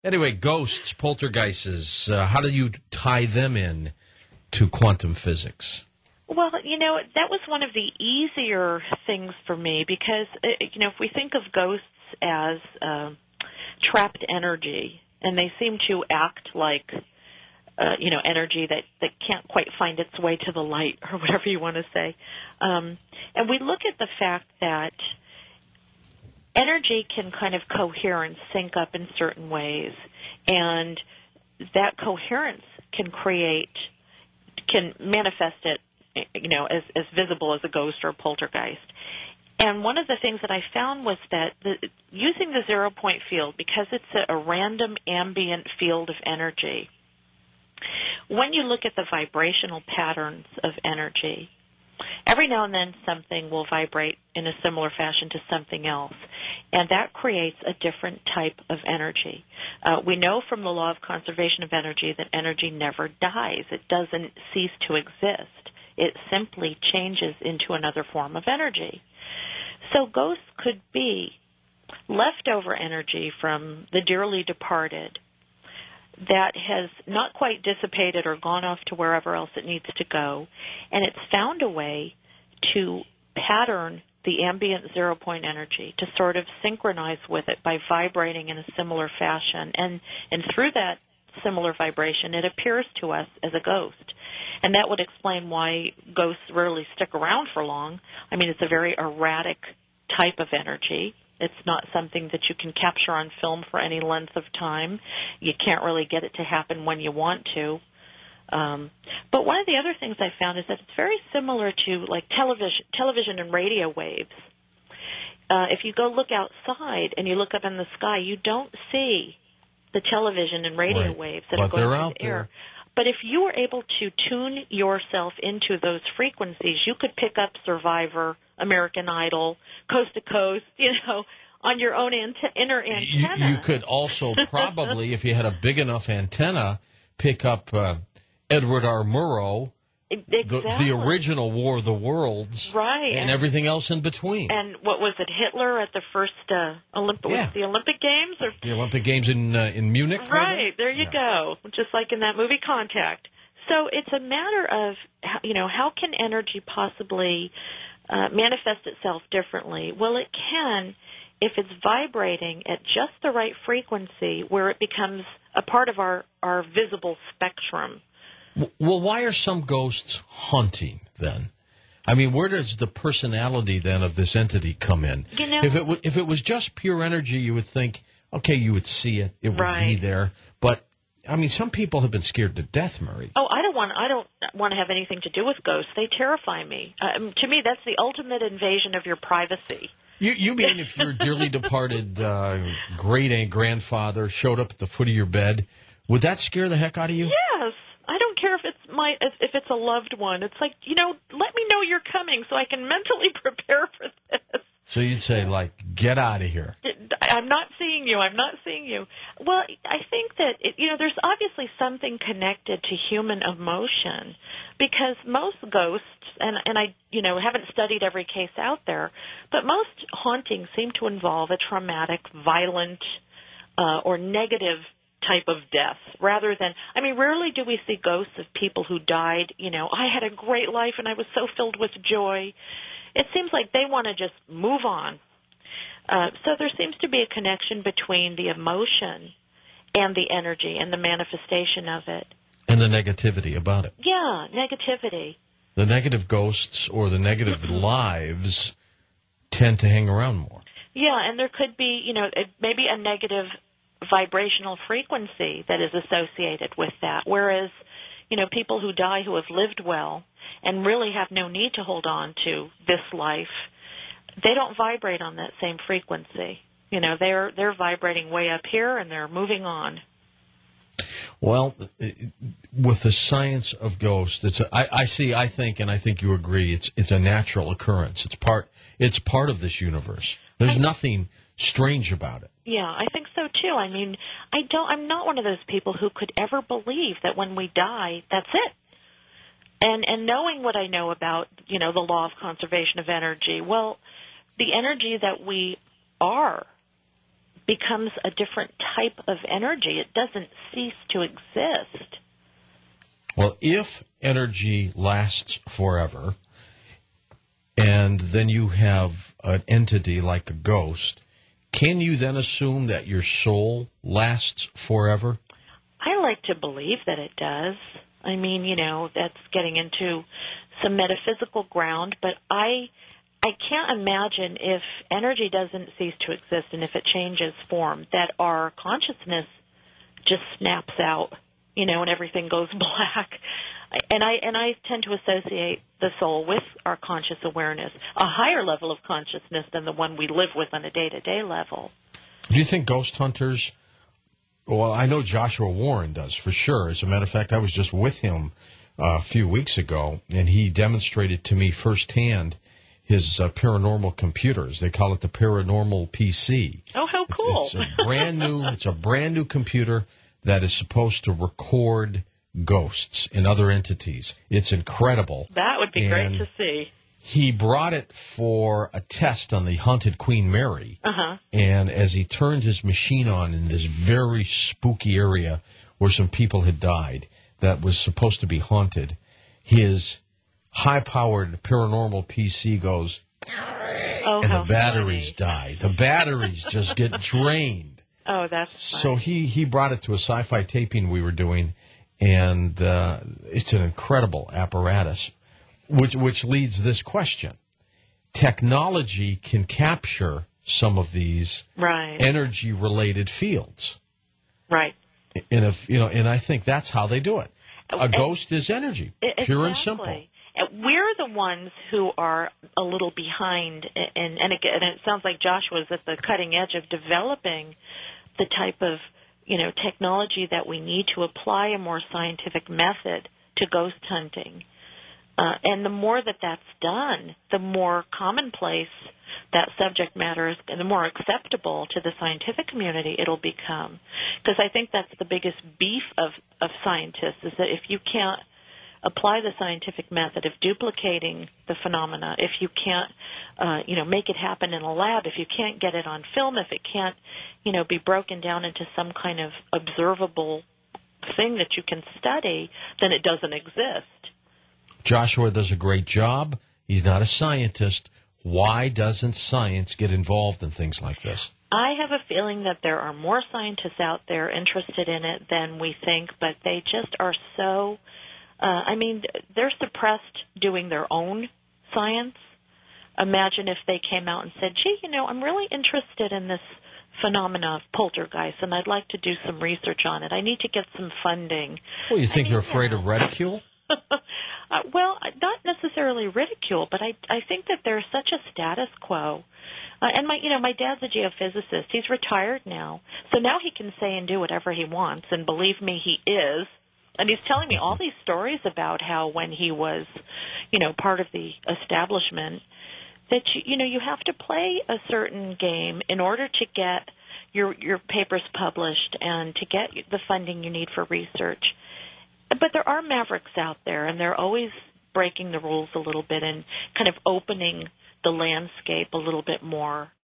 Anyway, ghosts, poltergeists, how do you tie them in to quantum physics? Well, that was one of the easier things for me because, if we think of ghosts as trapped energy, and they seem to act like, energy that can't quite find its way to the light or whatever you want to say. And we look at the fact that energy can kind of cohere and sync up in certain ways, and that coherence can manifest it, as visible as a ghost or a poltergeist. And one of the things that I found was that using the zero-point field, because it's a random ambient field of energy, when you look at the vibrational patterns of energy, every now and then something will vibrate in a similar fashion to something else, and that creates a different type of energy. We know from the law of conservation of energy that energy never dies. It doesn't cease to exist. It simply changes into another form of energy. So ghosts could be leftover energy from the dearly departed that has not quite dissipated or gone off to wherever else it needs to go, and it's found a way to pattern the ambient zero-point energy, to sort of synchronize with it by vibrating in a similar fashion. And through that similar vibration, it appears to us as a ghost. And that would explain why ghosts rarely stick around for long. I mean, it's a very erratic type of energy. It's not something that you can capture on film for any length of time. You can't really get it to happen when you want to. But one of the other things I found is that it's very similar to like television and radio waves. If you go look outside and you look up in the sky, you don't see the television and radio waves that are going through the air. But if you were able to tune yourself into those frequencies, you could pick up Survivor, American Idol, Coast to Coast, on your own inner antenna. You could also probably, if you had a big enough antenna, pick up Edward R. Murrow, exactly. the original War of the Worlds, right, and everything else in between. And what was it, Hitler at the first the Olympic Games? Or? The Olympic Games in Munich? Right, there you go, just like in that movie Contact. So it's a matter of, how can energy possibly manifest itself differently? Well, it can if it's vibrating at just the right frequency where it becomes a part of our visible spectrum. Well, why are some ghosts haunting then? I mean, where does the personality then of this entity come in? If it was just pure energy, you would think, okay, you would see it, it would be there. But I mean, some people have been scared to death, Murray. Oh, I don't want to have anything to do with ghosts. They terrify me. To me, that's the ultimate invasion of your privacy. You mean if your dearly departed great-grandfather showed up at the foot of your bed, would that scare the heck out of you? Yes. I don't care if it's a loved one. It's like, let me know you're coming so I can mentally prepare for this. So you'd say, get out of here. I'm not seeing you. I'm not seeing you. Well, I think that, there's obviously something connected to human emotion because most ghosts, and I, haven't studied every case out there, but most hauntings seem to involve a traumatic, violent, or negative type of death rather than, rarely do we see ghosts of people who died, I had a great life and I was so filled with joy. It seems like they want to just move on. So there seems to be a connection between the emotion and the energy and the manifestation of it. And the negativity about it. Yeah, negativity. The negative ghosts or the negative lives tend to hang around more. Yeah, and there could be, maybe a negative vibrational frequency that is associated with that. Whereas, people who die who have lived well and really have no need to hold on to this life, they don't vibrate on that same frequency. They're vibrating way up here and they're moving on. Well, with the science of ghosts, I think you agree, it's a natural occurrence. It's part of this universe. There's nothing strange about it. Yeah, I think so too. I'm not one of those people who could ever believe that when we die, that's it. And knowing what I know about, the law of conservation of energy, well, the energy that we are becomes a different type of energy. It doesn't cease to exist. Well, if energy lasts forever, and then you have an entity like a ghost, can you then assume that your soul lasts forever? I like to believe that it does. I mean, that's getting into some metaphysical ground, but I can't imagine if energy doesn't cease to exist and if it changes form, that our consciousness just snaps out, and everything goes black. And I tend to associate the soul with our conscious awareness, a higher level of consciousness than the one we live with on a day-to-day level. Do you think ghost hunters, well, I know Joshua Warren does for sure. As a matter of fact, I was just with him a few weeks ago, and he demonstrated to me firsthand his paranormal computers. They call it the Paranormal PC. Oh, how cool. It's a brand new computer that is supposed to record ghosts and other entities. It's incredible. That would be great to see. He brought it for a test on the haunted Queen Mary. Uh-huh. And as he turned his machine on in this very spooky area where some people had died that was supposed to be haunted, his high-powered paranormal PC goes, and the batteries die. The batteries just get drained. Oh, that's funny. So he brought it to a sci-fi taping we were doing, and it's an incredible apparatus, which leads this question. Technology can capture some of these energy-related fields. Right. And I think that's how they do it. A ghost is energy, pure and simple. We're the ones who are a little behind, and it sounds like Joshua's at the cutting edge of developing the type of technology that we need to apply a more scientific method to ghost hunting. And the more that's done, the more commonplace that subject matter is, and the more acceptable to the scientific community it'll become. Because I think that's the biggest beef of scientists, is that if you can't apply the scientific method of duplicating the phenomena, if you can't, make it happen in a lab, if you can't get it on film, if it can't, be broken down into some kind of observable thing that you can study, then it doesn't exist. Joshua does a great job. He's not a scientist. Why doesn't science get involved in things like this? I have a feeling that there are more scientists out there interested in it than we think, but they just are so... they're suppressed doing their own science. Imagine if they came out and said, gee, I'm really interested in this phenomena of poltergeist, and I'd like to do some research on it. I need to get some funding. Well, you think they're afraid of ridicule? Well, not necessarily ridicule, but I think that there's such a status quo. And my dad's a geophysicist. He's retired now. So now he can say and do whatever he wants, and believe me, he is. And he's telling me all these stories about how when he was, part of the establishment, that you have to play a certain game in order to get your papers published and to get the funding you need for research. But there are mavericks out there, and they're always breaking the rules a little bit and kind of opening the landscape a little bit more